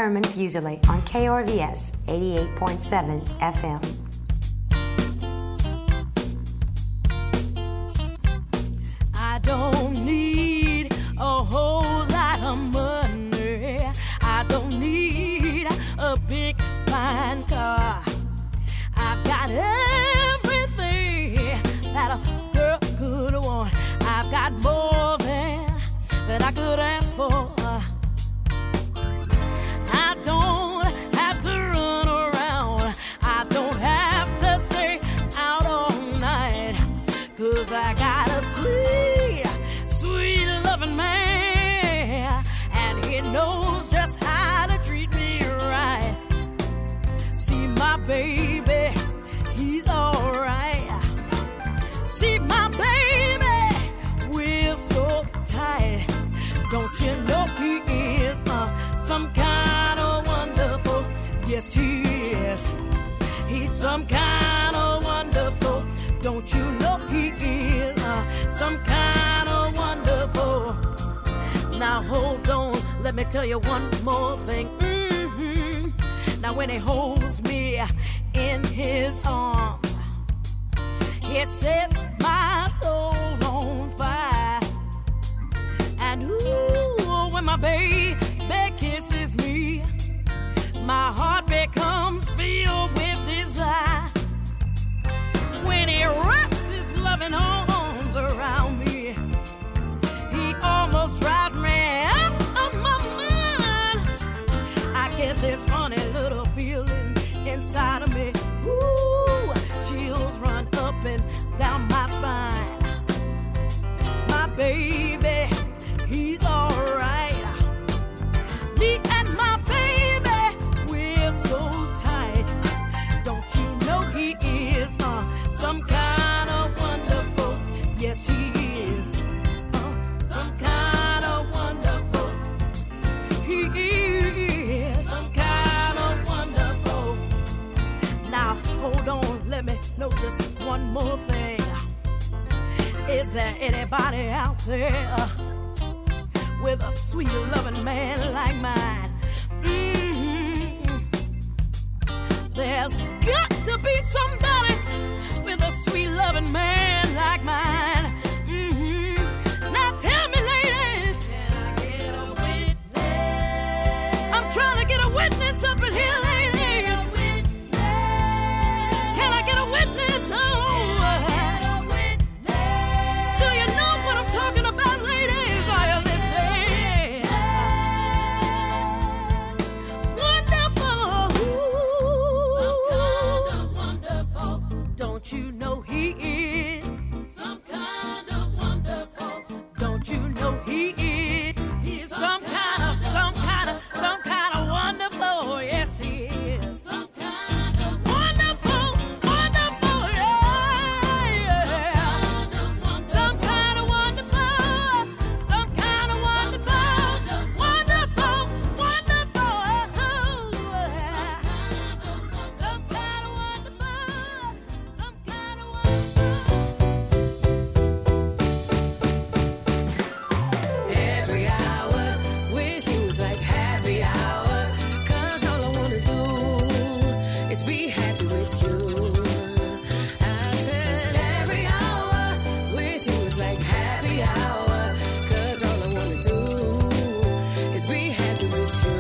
Herman Fuseli on KRVS 88.7 FM. I don't need a whole lot of money. I don't need a big fine car. I've got everything that a girl could want. I've got more than I could ask for. I don't have to run around. I don't have to stay out all night. 'Cause I got a sweet, sweet loving man. And he knows just how to treat me right. See my baby, he's alright. See my baby, we're so tight. Don't you know he is some kind of wonderful? Yes, he is. He's some kind of wonderful. Don't you know he is some kind of wonderful? Now hold on, let me tell you one more thing. Now when he holds me in his arms, he sets my soul on fire. And ooh, when my baby kisses me, my heart becomes filled with desire. When he wraps his loving arms around me, he almost drives me out of my mind. I get this funny little feeling inside of me. Ooh, chills run up and down my spine. My baby, he's alright. Me and my baby, we're so tight. Don't you know he is some kind of wonderful? Yes, he is some kind of wonderful. He is some kind of wonderful. Now hold on, let me know just one more thing. Is there anybody out there with a sweet loving man like mine? There's got to be somebody with a sweet loving man like mine. Now tell me, ladies, can I get a witness? I'm trying to get a witness up in here, ladies. Can I get a witness? Do you know what I'm talking about, ladies? Are you listening? Wonderful. Some kind of wonderful. Don't you know he is? Some kind of wonderful. Don't you know he is? He's some kind of wonderful. Yes, he is. Some kind of wonderful, wonderful. Yeah. Some kind of wonderful. Some kind of wonderful. Wonderful, wonderful. Some kind of wonderful. Some kind of wonderful. Every hour with you is like happy hour. 'Cause all I wanna do is be happy with you. I said every hour with you is like happy hour. 'Cause all I wanna do is be happy with you.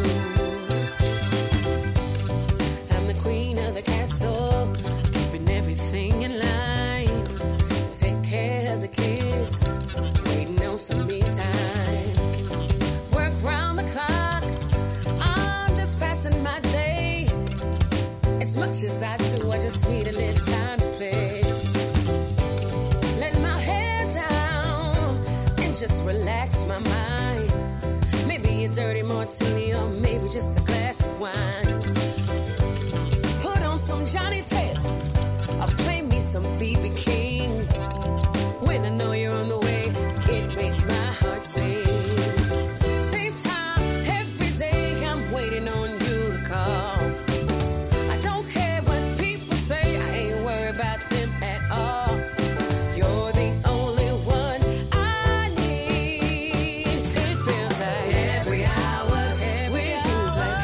I'm the queen of the castle, keeping everything in line. Take care of the kids, waiting on some me time. Work round the clock, I'm just passing my day. As much as I do, I just need a little time to play. Let my head down and just relax my mind. Maybe a dirty martini or maybe just a glass of wine. Put on some Johnny Taylor or play me some B.B. King. When I know you're on the way, it makes my heart sing. Same time every day, I'm waiting on you to call. I don't care what people say, I ain't worried about them at all. You're the only one I need. It feels like every hour with you is like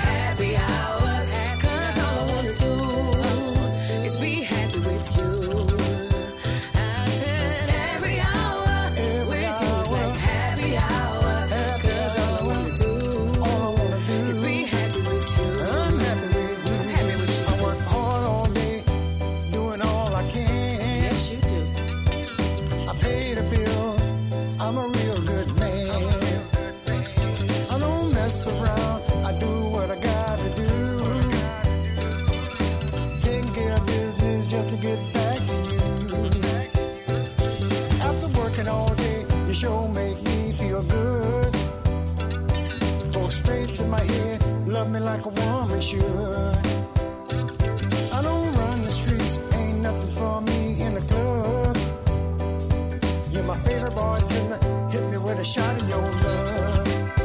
sure make me feel good. Go straight to my head, love me like a woman should. I don't run the streets, ain't nothing for me in the club. You're my favorite bartender, hit me with a shot of your love.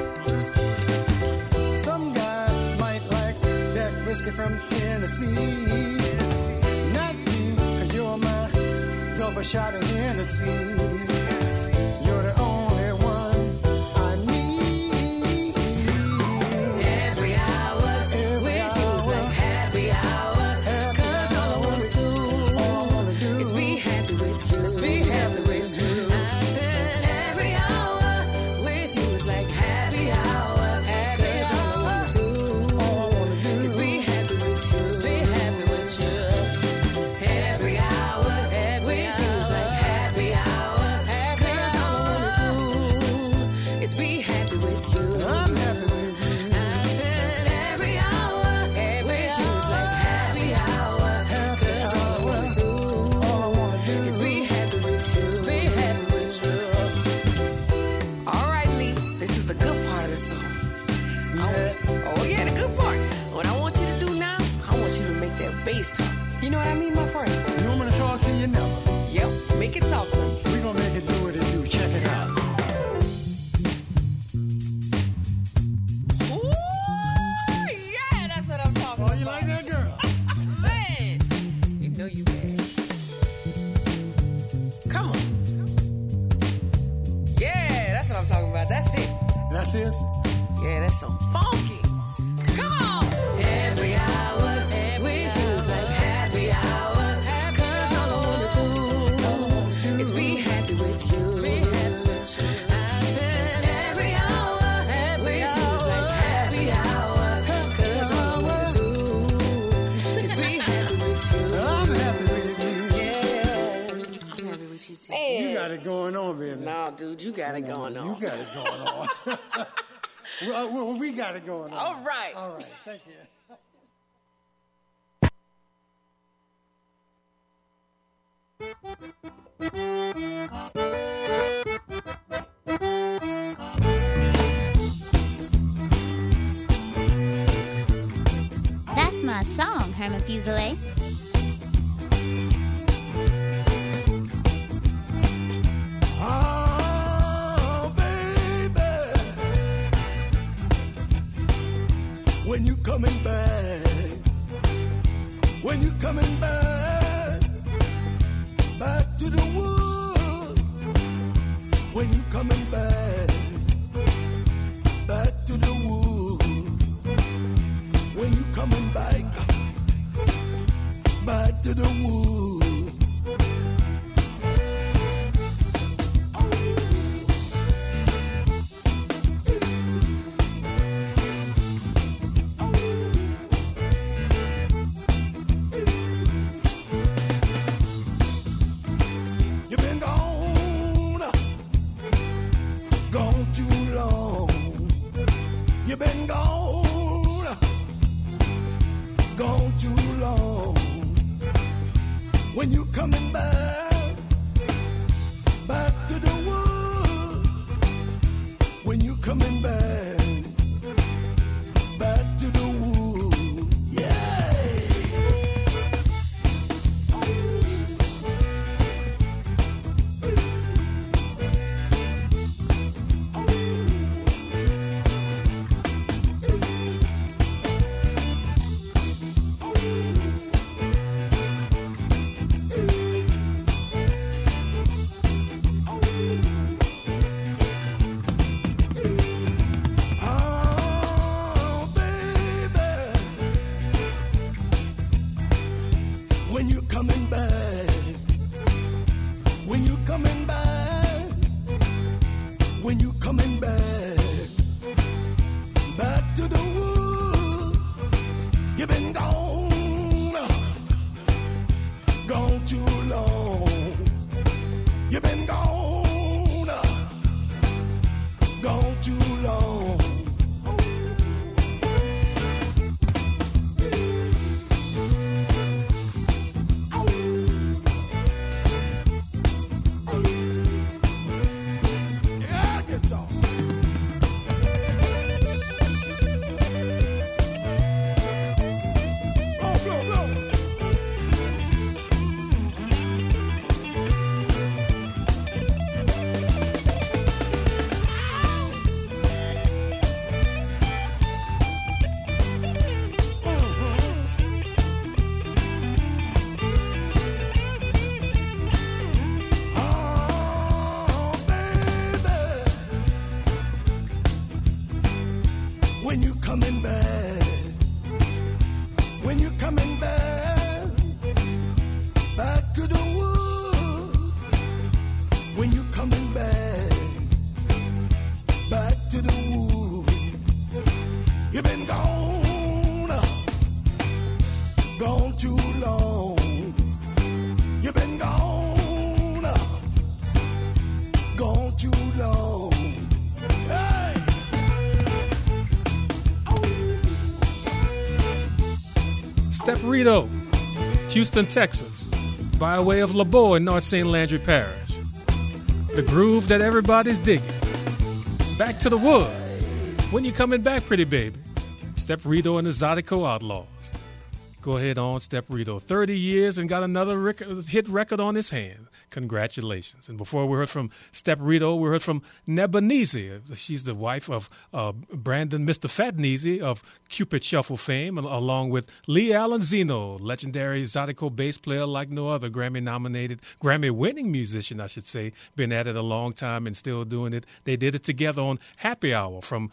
Some guys might like that whiskey from Tennessee. Not me, cause you're my double shot of Hennessy. You're the only one I need. Every hour with you is like happy hour. Cause all I wanna do is be happy with you. Is be happy with you. I said every hour with you is like happy hour. Cause all I wanna do is be happy with you. Is be happy with you. Every hour with you is like happy hour. Cause all I wanna do is be happy with you. I'm happy with you. I said every hour with you is like happy hour. Cause all I wanna do is be happy with you. Is be happy with you. All right, Lee, this is the good part of the song. Oh yeah, the good part. What I want you to do now, I want you to make that bass talk. You know what I mean, my friend? You want me to talk to you now? Yep, make it talk to me. We gonna make it do what it do. Check it out. Ooh, yeah, that's what I'm talking Oh, about. you like that girl? Man, you know you bad. Come on. Yeah, that's what I'm talking about. That's it. That's it? Yeah, that's some funky. Come on. Every hour with you is like happy hour. Cause all I wanna do is be happy with you. Be happy with you. I said every hour with you is like happy hour. Cause all I wanna do is be happy with you. I'm happy with you. Yeah, I'm happy with you too. You got it going on, baby. No, dude, you got it going on. You got it going on. Well, we got it going on. All right. All right. Thank you. That's my song, Herman Fuselier. Oh, baby, when you coming back, when you coming back, back to the woods, when you coming back, back to the woods, when you coming back, back to the woods. You've been gone too long. You've been gone too long. When you coming back, back to the woods. When you coming back, back to the woods. Yeah. back, when you're coming back, back to the woods, when you're coming back, back to the woods, you've been gone too long, you've been gone too long. Hey! Step Rito, Houston, Texas, by way of LaBeau in North St. Landry Parish. The groove that everybody's digging. Back to the woods. When you coming back, pretty baby? Step Rito and the Zydeco Outlaws. Go ahead on, Step Rito. 30 years and got another hit record on his hand. Congratulations. And before we heard from Step Rito, we heard from Nebanese. She's the wife of Brandon Mr. Fatneezy of Cupid Shuffle fame, along with Lee Allen Zeno, legendary Zydeco bass player like no other, Grammy-winning musician, I should say. Been at it a long time and still doing it. They did it together on Happy Hour from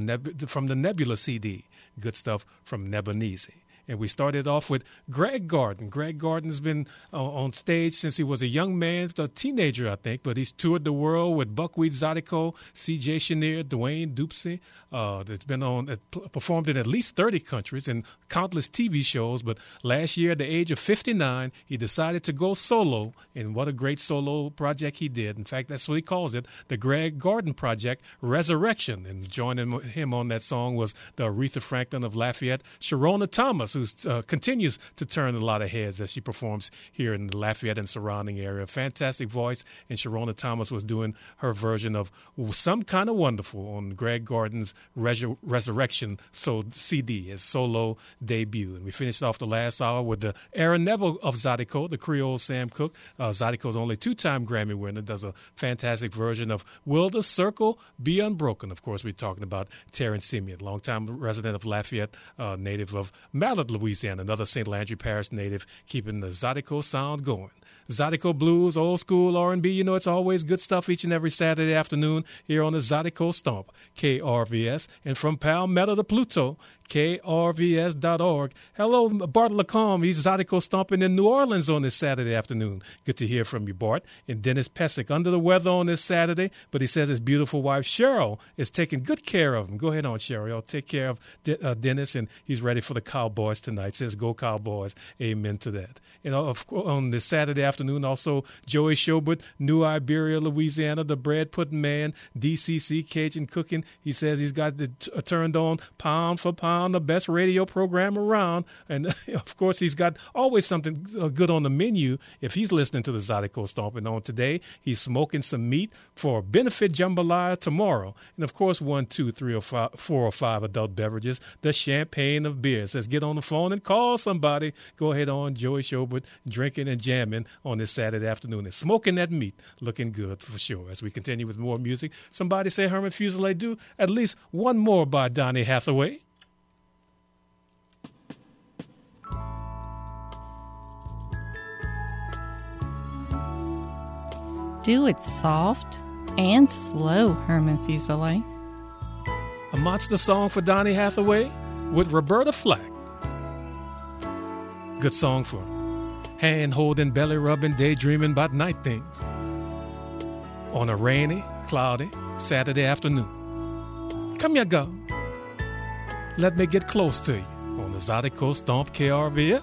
the Nebula CD. Good stuff from Nebanese. And we started off with Greg Garden. Greg Garden's been on stage since he was a young man, a teenager, I think, but he's toured the world with Buckwheat Zydeco, C.J. Chenier, Dwayne Dupsy. It's been performed in at least 30 countries and countless TV shows. But last year, at the age of 59, he decided to go solo, and what a great solo project he did. In fact, that's what he calls it, the Greg Garden Project, Resurrection. And joining him on that song was the Aretha Franklin of Lafayette, Sharona Thomas, who continues to turn a lot of heads as she performs here in the Lafayette and surrounding area. Fantastic voice, and Sharona Thomas was doing her version of Some Kind of Wonderful on Greg Garden's Resurrection CD, his solo debut. And we finished off the last hour with the Aaron Neville of Zydeco, the Creole Sam Cooke. Zydeco's only two-time Grammy winner, does a fantastic version of Will the Circle Be Unbroken? Of course, we're talking about Terrence Simeon, longtime resident of Lafayette, native of Mallard, Louisiana, another St. Landry Parish native, keeping the Zydeco sound going. Zydeco blues, old school R&B, you know it's always good stuff each and every Saturday afternoon here on the Zydeco Stomp, KRVS. And from Palmetto to Pluto, KRVS.org. Hello, Bart Lacombe. He's Zydeco stomping in New Orleans on this Saturday afternoon. Good to hear from you, Bart. And Dennis Pesic, under the weather on this Saturday, but he says his beautiful wife, Cheryl, is taking good care of him. Go ahead on, Cheryl. Take care of Dennis, and he's ready for the Cowboys tonight. Says, go Cowboys. Amen to that. And on this Saturday afternoon, also, Joey Schobert, New Iberia, Louisiana, the bread pudding man, DCC Cajun Cooking. He says he's got it turned on pound for pound, the best radio program around. And, of course, he's got always something good on the menu if he's listening to the Zydeco Stomping On today. He's smoking some meat for benefit jambalaya tomorrow. And, of course, 1, 2, 3, or 4 or 5 adult beverages, the champagne of beer. Says get on the phone and call somebody. Go ahead on, Joey Schobert, drinking and jamming on this Saturday afternoon and smoking that meat. Looking good for sure. As we continue with more music, somebody say Herman Fuselier do at least one more by Donny Hathaway. Do it soft and slow, Herman Fuselier. A monster song for Donny Hathaway with Roberta Flack. Good song for hand-holding, belly-rubbing, daydreaming about night things on a rainy, cloudy Saturday afternoon. Come here, girl. Let me get close to you on the Zydeco Stomp KRVS.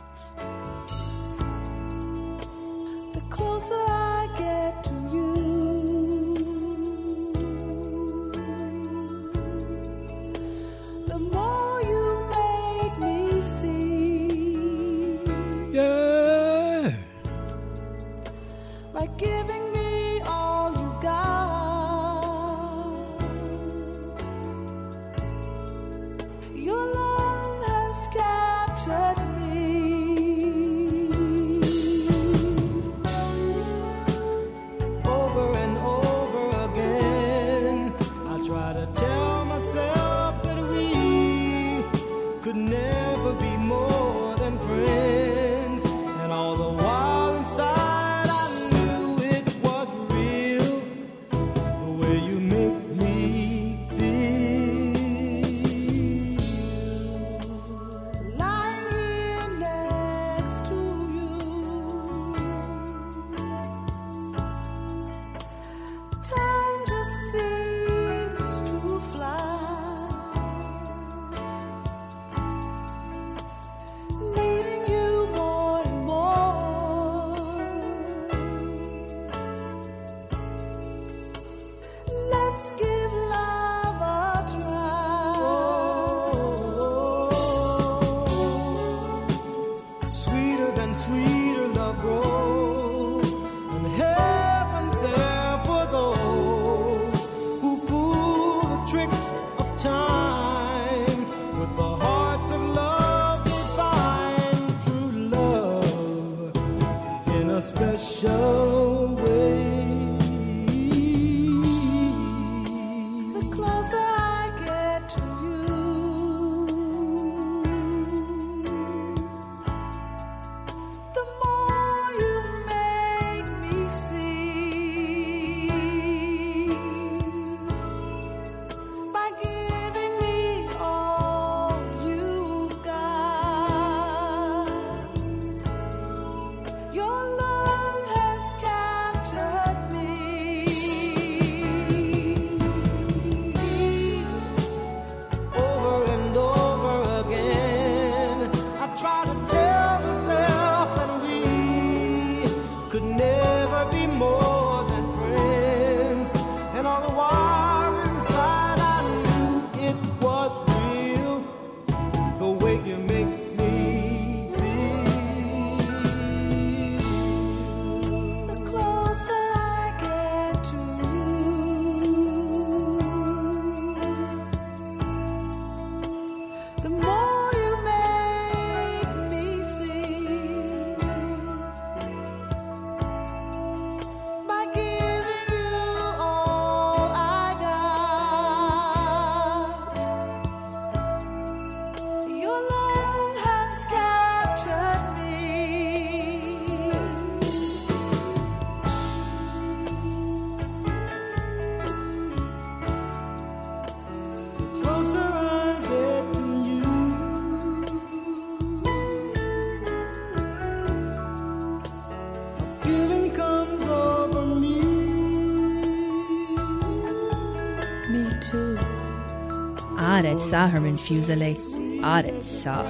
sa Herman Fuseli. Adet sa.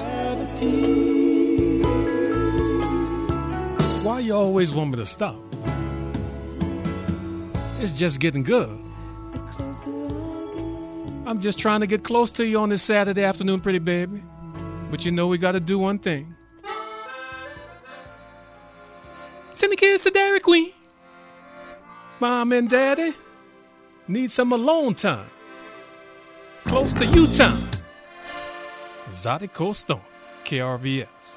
Why you always want me to stop? It's just getting good. I'm just trying to get close to you on this Saturday afternoon, pretty baby. But you know we got to do one thing. Send the kids to Dairy Queen. Mom and Daddy need some alone time. Close to you time. Exotic Cold Storm, KRVS.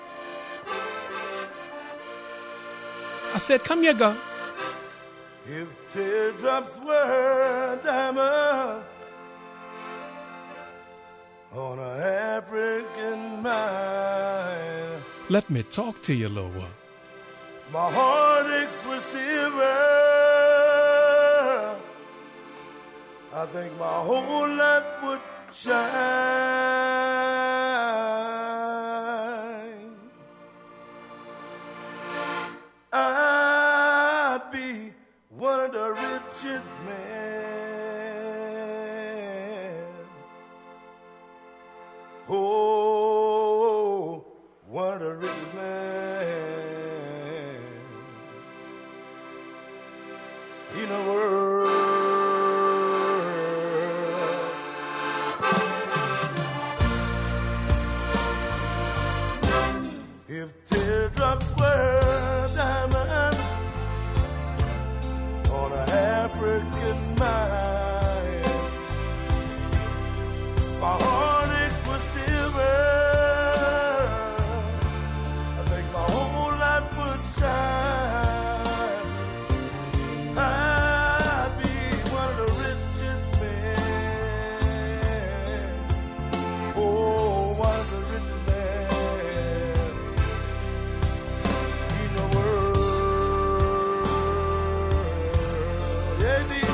I said, come here, God. If teardrops were diamonds on an African mind, let me talk to you, little one. My heartaches were silver, I think my whole life would shine. I'd be one of the richest men. Oh, one of the richest men in the world. If teardrops were diamonds on an African mind, my heartaches were silver, I think my whole life would shine. I'd be one of the richest men. Oh, one of the richest men in the world. Yeah, indeed.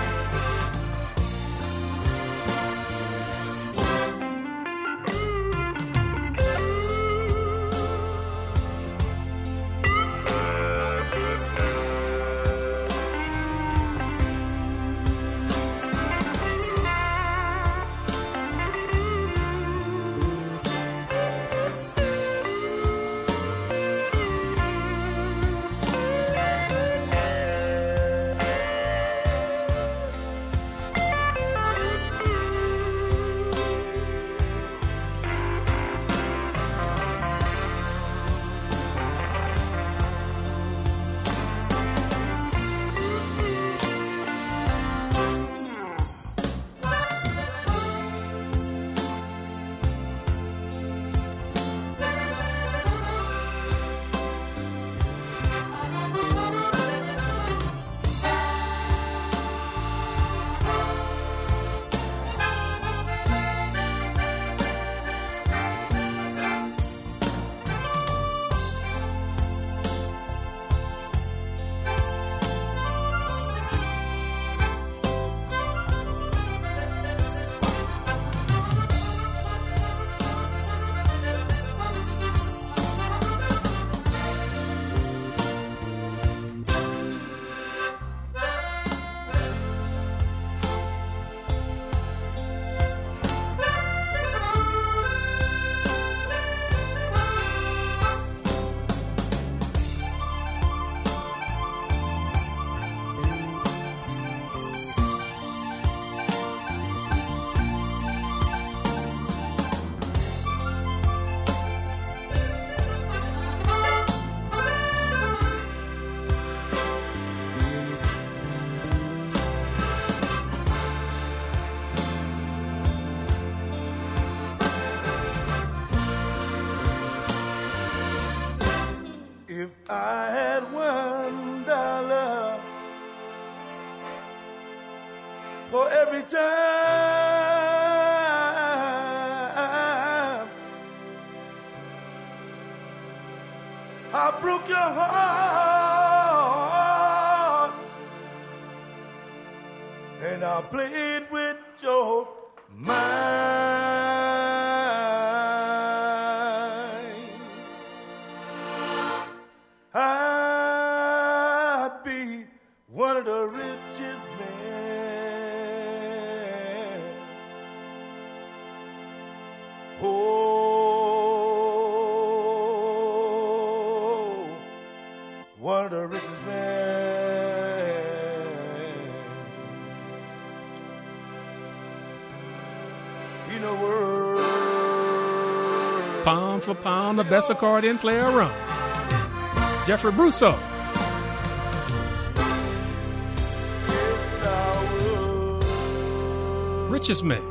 If I had $1 for every time I broke your heart and I played with your mind, I'd be one of the richest men one of the richest men in the world. Pound for pound, the best accordion player around. Jeffrey Brousseau. Richest man.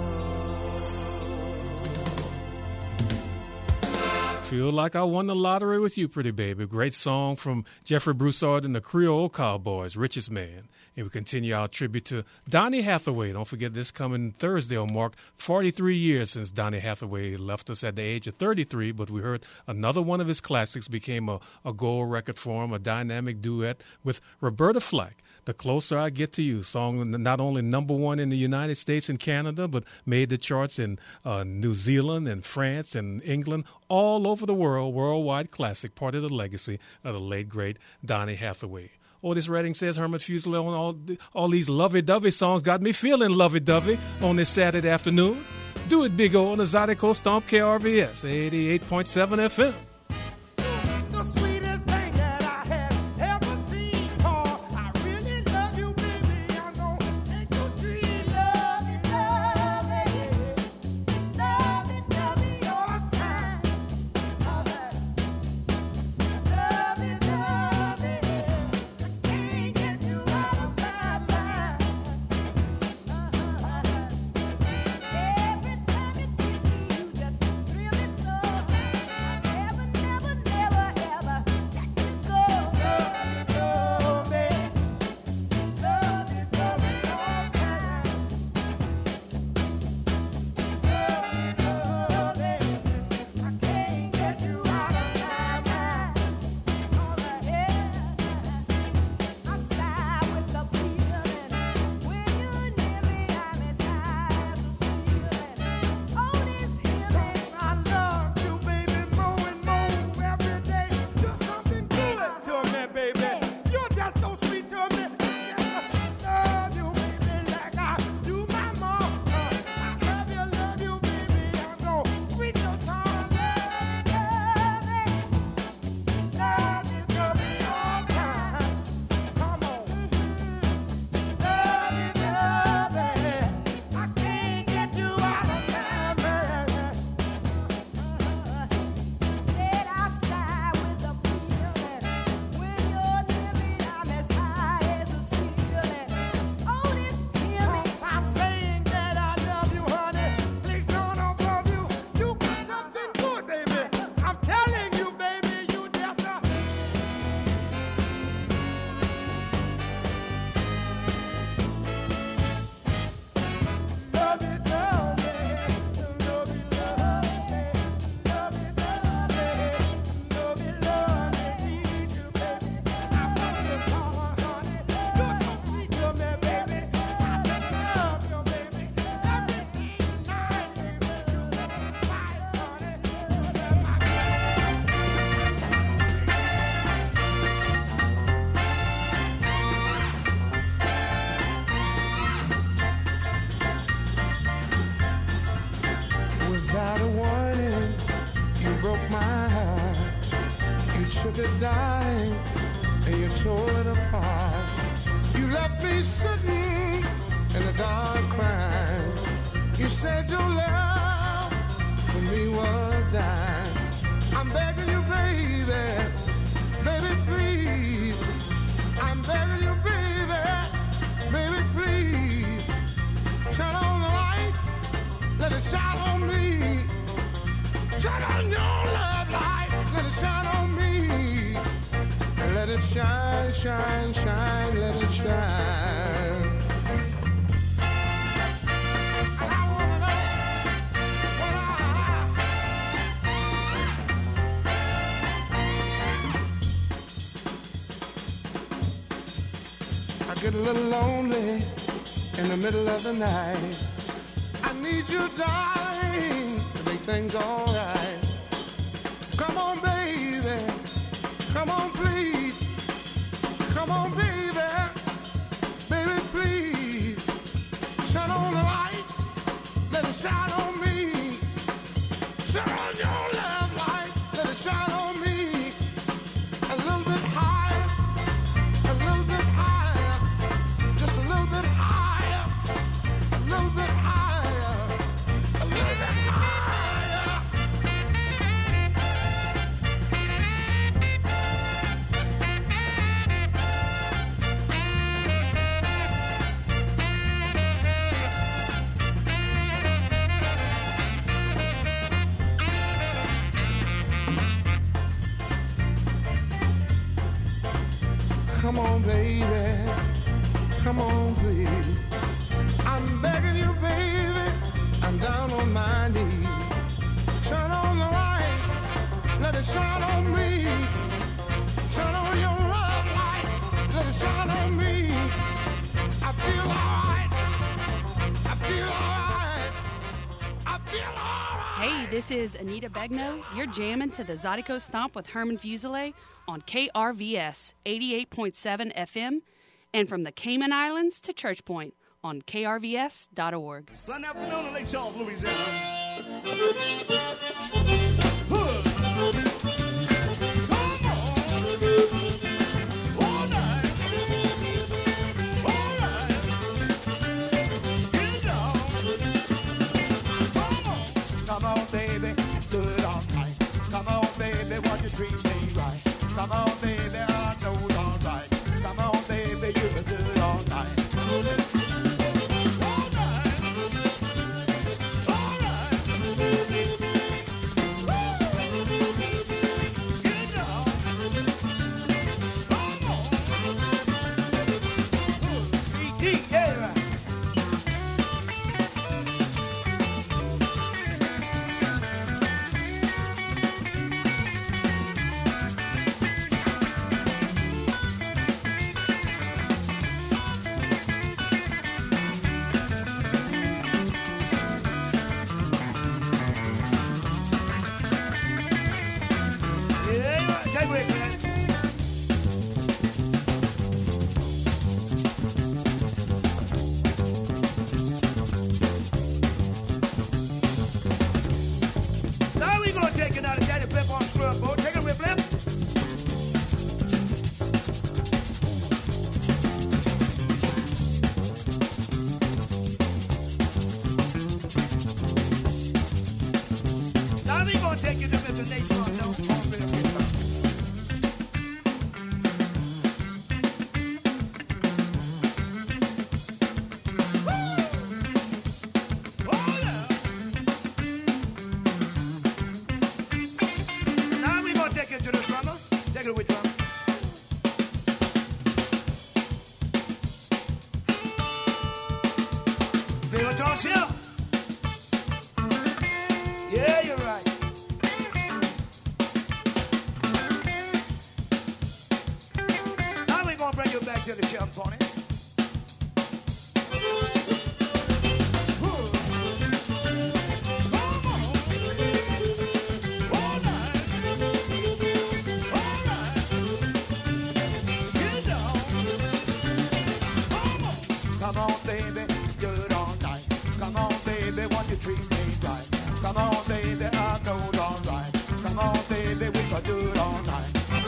Feel like I won the lottery with you, pretty baby. Great song from Jeffrey Broussard and the Creole Cowboys, Richest Man. And we continue our tribute to Donny Hathaway. Don't forget, this coming Thursday will mark 43 years since Donny Hathaway left us at the age of 33, but we heard another one of his classics became a gold record for him, a dynamic duet with Roberta Flack. The Closer I Get to You, song not only number one in the United States and Canada, but made the charts in New Zealand and France and England, all over the world, worldwide classic, part of the legacy of the late, great Donny Hathaway. Otis Redding says Herman Fuselier on all these lovey-dovey songs got me feeling lovey-dovey on this Saturday afternoon. Do it, Big O, on the Zydeco Stomp KRVS, 88.7 FM. Darling, and you tore it apart. You left me sitting in the dark crying. You said your love for me was dying. I'm begging you, baby, baby, please. I'm begging you, baby, baby, please. Turn on the light, let it shine on me. Turn on your love light, let it shine on me. Let it shine, shine, shine, let it shine. And I wanna know what I get a little lonely in the middle of the night. I need you, darling, to make things all right. Come on, baby, come on, please. Come on, baby, baby, please. Shine on the light, let it shine on me. Shine on your love light, let it shine on me. A little bit higher. Come on, baby. Come on, please. I'm begging you, baby. I'm down on my knees. Turn on the light. Let it shine on me. Turn on your love light. Let it shine on me. I feel alright. I feel alright. I feel alright. Hey, this is Anita Begno. You're jamming to the Zydeco Stomp with Herman Fuselier on KRVS 88.7 FM and from the Cayman Islands to Church Point on krvs.org. Sunday afternoon in Lake Charles, Louisiana. Come on, baby, do it all night. Come on, baby, won't you treat me right? Come on, baby, I know it's all right. Come on, baby, you can do it all night. Yeah, you're right. Now we're gonna bring you back to the shelf, pony. Come on, baby, do it all night. Come on, baby, won't you treat me right? Come on, baby, I know it's all right. Come on, baby, we can do it all night.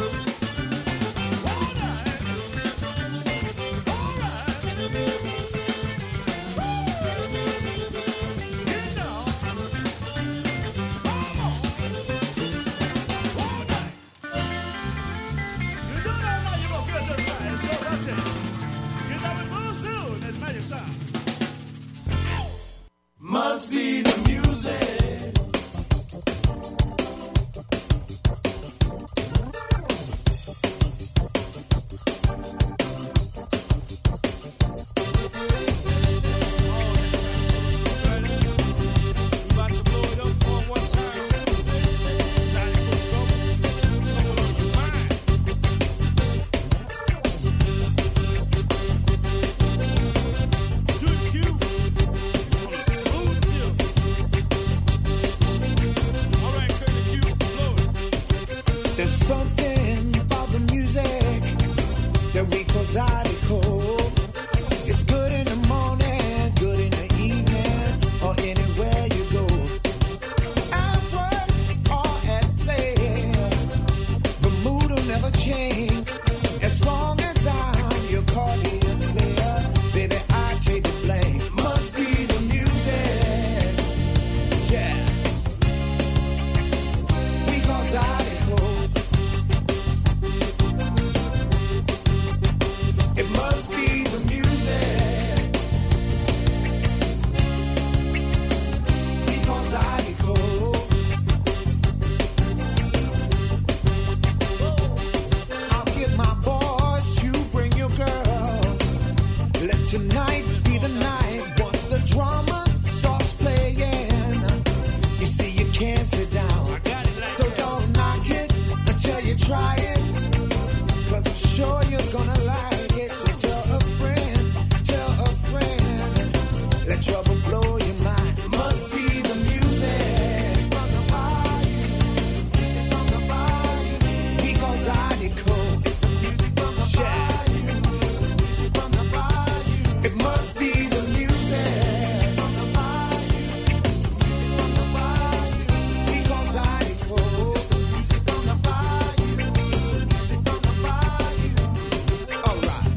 Must be the music. There's something about the music that we call Zydeco. It's good in the morning, good in the evening, or anywhere you go. At work or at play, the mood will never change. As long as I'm your cardigan slayer, baby, I take the blame. Must be the music, yeah. Because Zydeco. It must be gonna like it. So tell a friend, let trouble blow your mind. Must be the music from the bayou, because I decode music from the bayou. It must be the music from the bayou, because I decode music from the bayou. All right.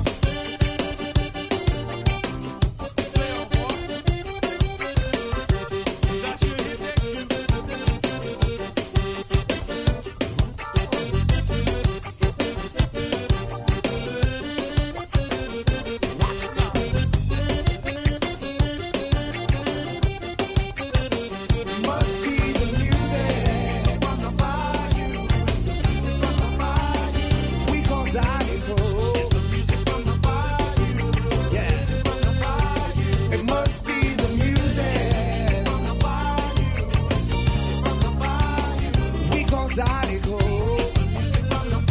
Must be the music from the bayou, because I decode it's the music from the bayou. Yeah, it must be the music from the bayou, because I decode it's the music from the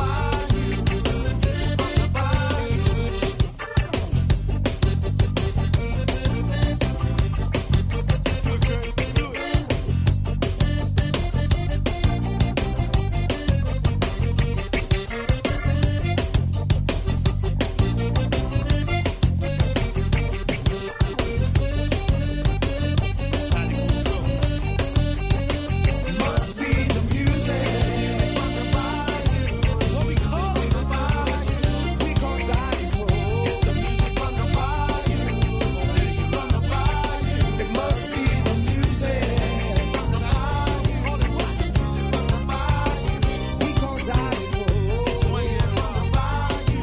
must be the music from the bayou. What we call the bayou, because I decode it's the music from the bayou. It must be the music from the bayou, because I decode it's the music from the bayou.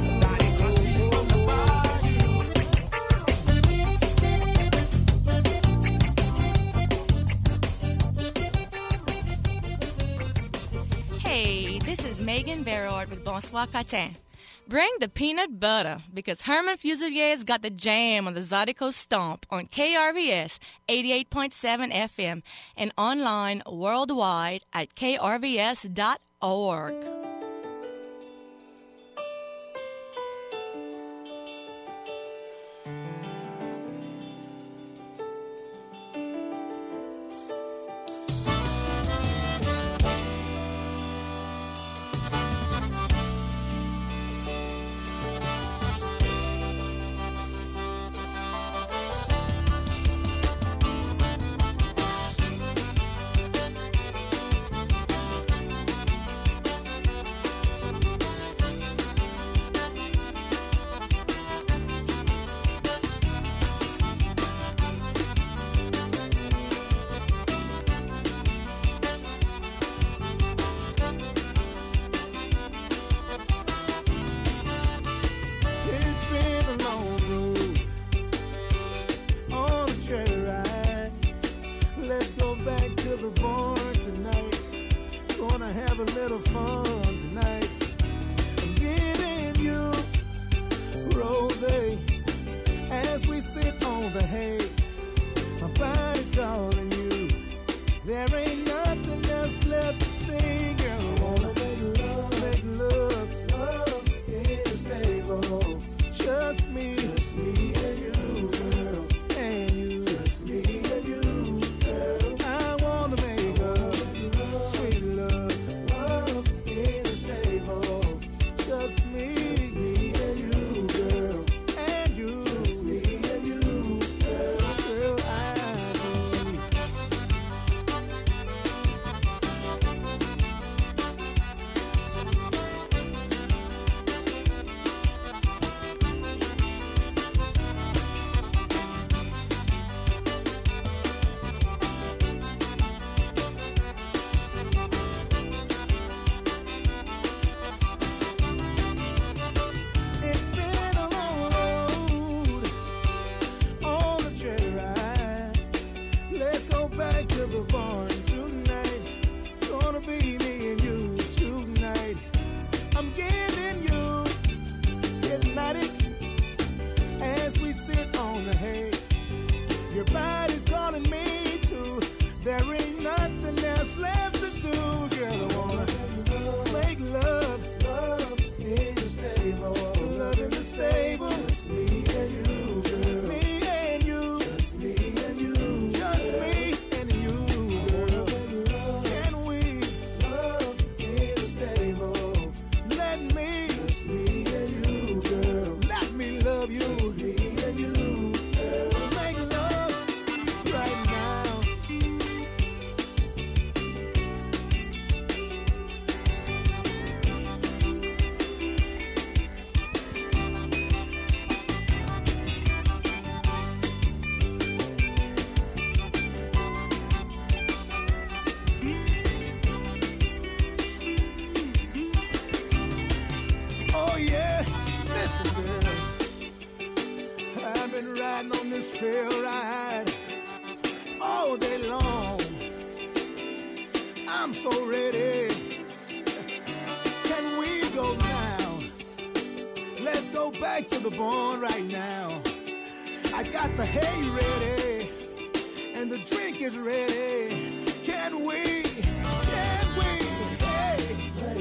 Hey, this is Megan Barrard with Bonsoir Catin. Bring the peanut butter because Herman Fusilier's got the jam on the Zydeco Stomp on KRVS 88.7 FM and online worldwide at krvs.org. It's been a long road on a trail ride. Let's go back to the barn tonight. Gonna have a little fun tonight. I'm giving you rose as we sit on the hay. My body's calling you. There ain't nothing else left to say, girl. I wanna make love, is stable. Just me and you, girl, and you, just me and you, girl. I wanna make love, sweet love, is stable. Just me and you, girl, and you, just me and you, girl, I do. It's been a long road on a trail ride. Let's go back to the barn tonight. Gonna be me and you tonight. I'm giving you hypnotic as we sit on the hay. Your body's calling me too. There ain't nothing else left to do, girl. I wanna make love, is stable. riding on this trail ride all day long. I'm so ready. Can we go now? Let's go back to the barn right now. I got the hay ready and the drink is ready. Can we? Hey,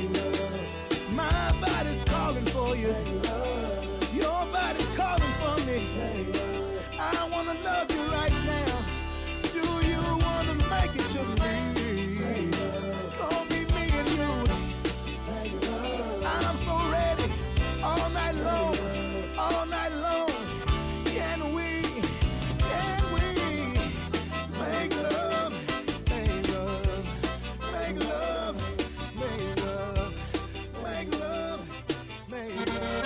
my body's calling for you. Your body's calling for me. I wanna love you right now. Do you wanna make it to me? Only me and you. I'm so ready. All night long. All night long. Can we make love? Make love. Make love. Make love. Make love. Make love.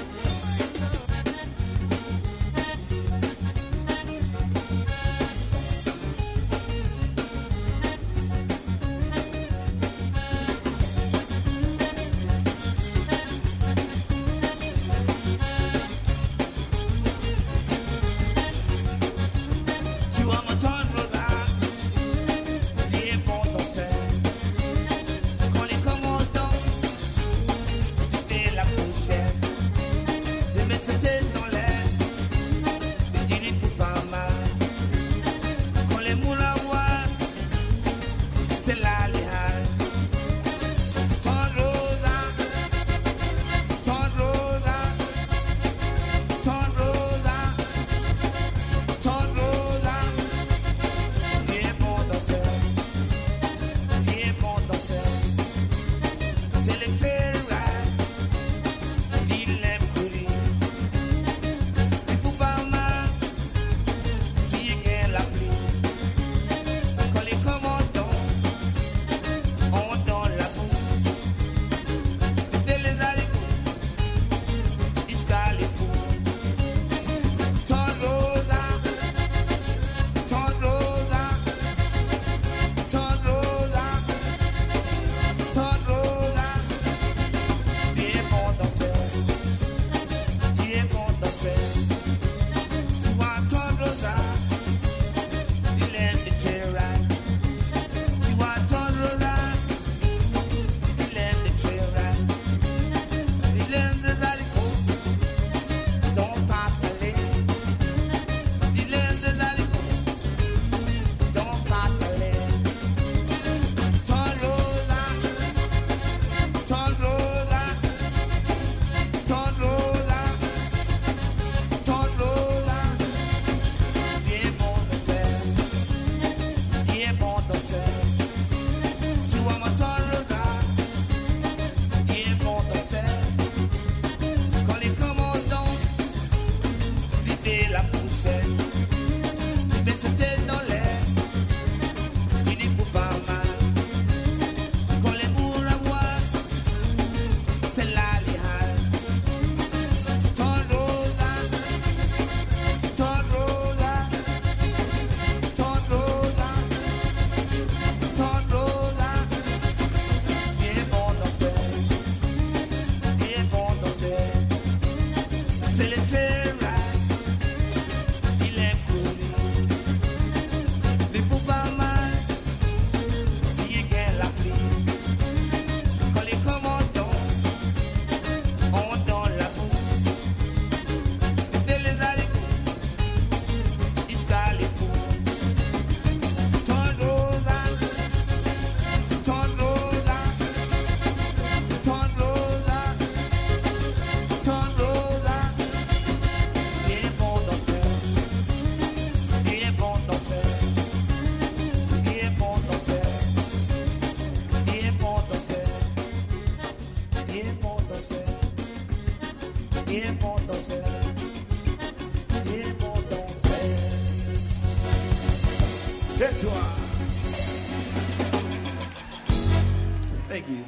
Thank you.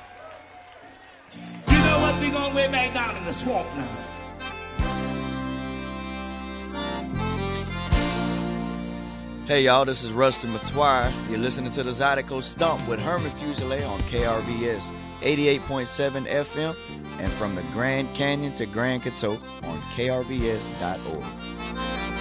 You know what? We're going way back down in the swamp now. Hey y'all, this is Rusty Matoir. You're listening to the Zydeco Stomp with Herman Fuselier on KRVS 88.7 FM and from the Grand Canyon to Grand Coteau on KRVS.org.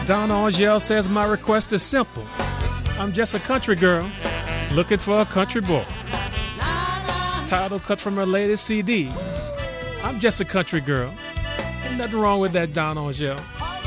Don Angel says my request is simple. I'm just a country girl looking for a country boy. Title cut from her latest CD. I'm just a country girl. Ain't nothing wrong with that, Don Angel.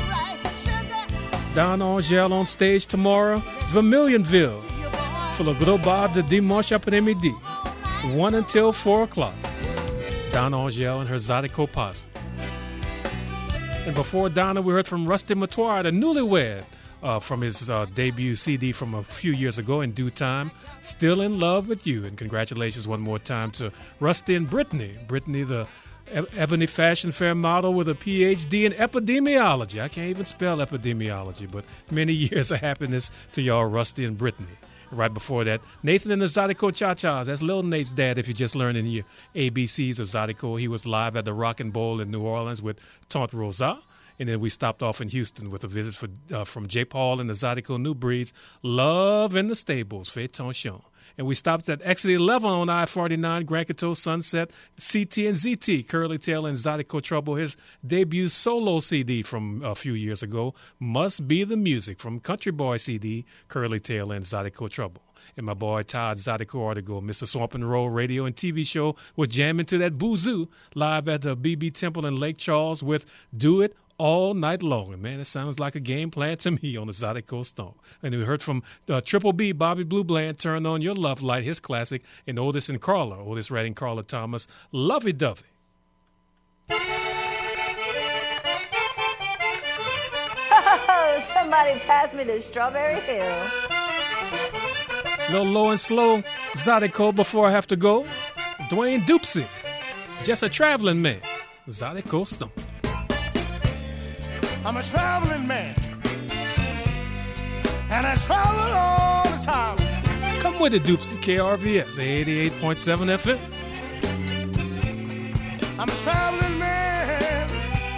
Don Angel on stage tomorrow, Vermilionville, for le gros bar de dimanche après-midi, 1 until 4 o'clock. Don Angel and her Zydeco posse. And before Donna, we heard from Rusty Matoir, the newlywed, from his debut CD from a few years ago, In Due Time, Still in Love with You. And congratulations one more time to Rusty and Brittany. Brittany, the Ebony Fashion Fair model with a PhD in epidemiology. I can't even spell epidemiology, but many years of happiness to y'all, Rusty and Brittany. Right before that, Nathan and the Zydeco Cha-Chas. That's Lil Nate's dad, if you're just learning your ABCs of Zydeco. He was live at the Rock and Bowl in New Orleans with Tante Rosa. And then we stopped off in Houston with a visit from J. Paul and the Zydeco New Breeds, Love in the Stables, Fait Tension. And we stopped at Exit 11 on I-49, Grand Coteau, Sunset, CT and ZT, Curly Tail and Zydeco Trouble, his debut solo CD from a few years ago, Must Be the Music, from Country Boy CD, Curly Tail and Zydeco Trouble. And my boy Todd Zydeco Artigo, Mr. Swamp and Roll radio and TV show, was jamming to that boozoo live at the BB Temple in Lake Charles with Do It All Night Long. And man, it sounds like a game plan to me on the Zydeco Stomp. And we heard from Triple B, Bobby Blue Bland, Turn On Your Love Light, his classic, and Otis and Carla, Otis Redding, Carla Thomas, Lovey Dovey. Oh, somebody pass me the Strawberry Hill. Little low and slow, Zydeco before I have to go. Dwayne Dupsy, Just a Traveling Man, Zydeco Stomp. I'm a traveling man, and I travel all the time. Come with it, Dupsy, KRVS, 88.7 FM. I'm a traveling man,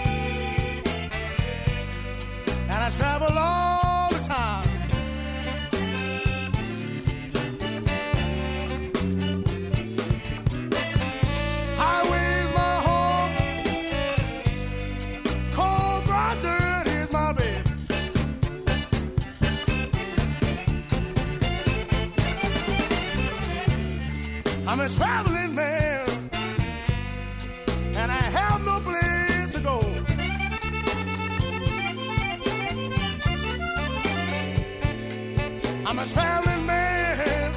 and I travel all the time. Highway's my home, cold, bright dirt is my bed. I'm a traveling man, and I have no place to go. I'm a traveling man,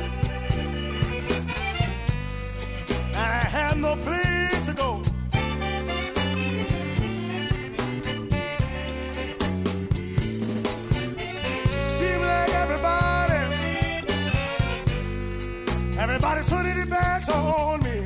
and I have no place to go. Seems like everybody turning their backs on me.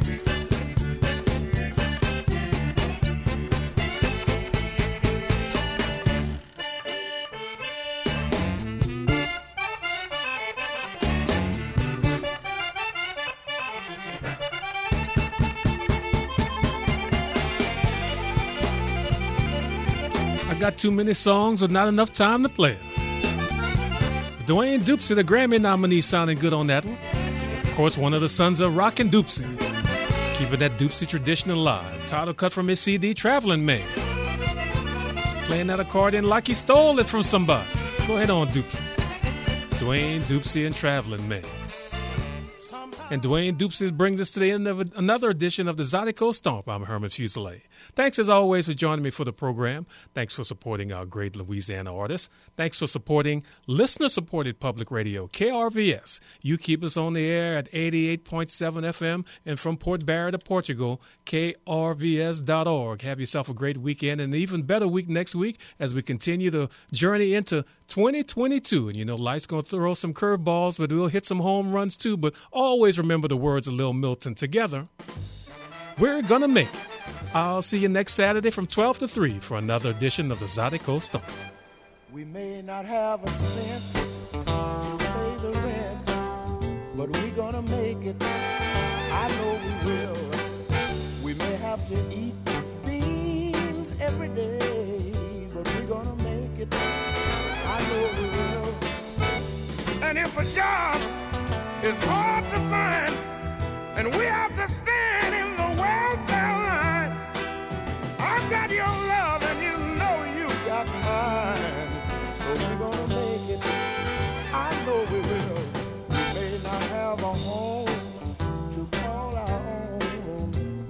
I got too many songs with not enough time to play. Dwayne Dupsy, the Grammy nominee, sounding good on that one. Of course, one of the sons of Rockin' Dupsy, keeping that Dupsy tradition alive. Title cut from his CD, Traveling Man. Playing that accordion like he stole it from somebody. Go ahead on, Dupsy. Dwayne Dupsy and Traveling Man. And Dwayne Dupsy brings us to the end of another edition of the Zydeco Stomp. I'm Herman Fuselier. Thanks as always for joining me for the program. Thanks for supporting our great Louisiana artists. Thanks for supporting listener-supported public radio, KRVS. You keep us on the air at 88.7 FM, and from Port Barrett, Portugal, krvs.org. Have yourself a great weekend and an even better week next week as we continue the journey into 2022. And you know, life's going to throw some curveballs, but we'll hit some home runs too. But always remember the words of Lil Milton. Together, we're going to make it. I'll see you next Saturday from 12 to 3 for another edition of the Zydeco Stomp. We may not have a cent to pay the rent, but we're gonna make it. I know we will. We may have to eat beans every day, but we're gonna make it. I know we will. And if a job is hard to find, and we have to stand in the welfare line, I've got your love and you know you got mine. So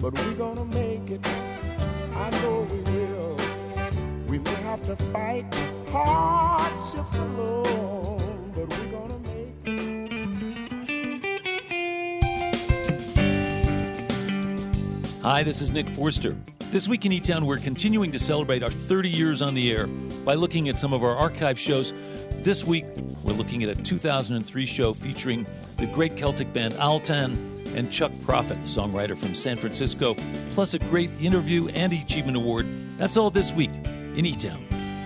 but we're gonna make it. I know we will. We may have to fight hardships alone, but we're gonna make it. Hi, this is Nick Forster. This week in E-Town, we're continuing to celebrate our 30 years on the air by looking at some of our archive shows. This week, we're looking at a 2003 show featuring the great Celtic band Altan and Chuck Prophet, songwriter from San Francisco, plus a great interview and achievement award. That's all this week in E-Town.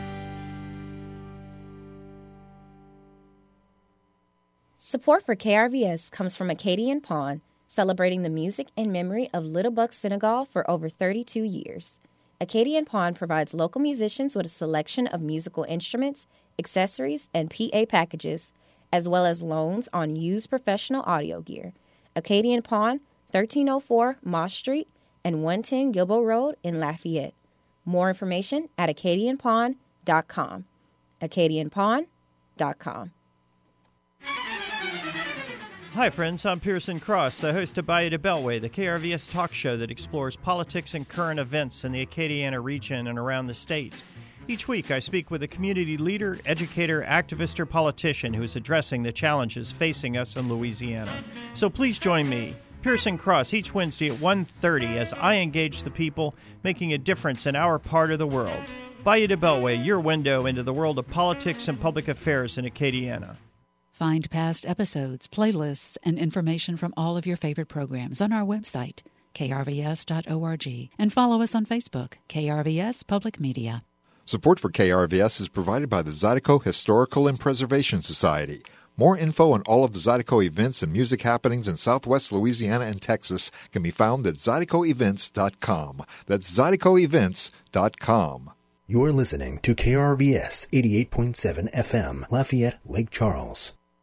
Support for KRVS comes from Acadian Pawn, celebrating the music and memory of Little Buck Senegal for over 32 years. Acadian Pawn provides local musicians with a selection of musical instruments, accessories, and PA packages, as well as loans on used professional audio gear. Acadian Pawn, 1304 Moss Street and 110 Gilbo Road in Lafayette. More information at acadianpawn.com. acadianpawn.com. Hi, friends. I'm Pearson Cross, the host of Bayou de Beltway, the KRVS talk show that explores politics and current events in the Acadiana region and around the state. Each week, I speak with a community leader, educator, activist, or politician who is addressing the challenges facing us in Louisiana. So please join me, Pearson Cross, each Wednesday at 1:30 as I engage the people making a difference in our part of the world. Bayou de Beltway, your window into the world of politics and public affairs in Acadiana. Find past episodes, playlists, and information from all of your favorite programs on our website, krvs.org, and follow us on Facebook, KRVS Public Media. Support for KRVS is provided by the Zydeco Historical and Preservation Society. More info on all of the Zydeco events and music happenings in Southwest Louisiana and Texas can be found at zydecoevents.com. That's zydecoevents.com. You're listening to KRVS 88.7 FM, Lafayette, Lake Charles.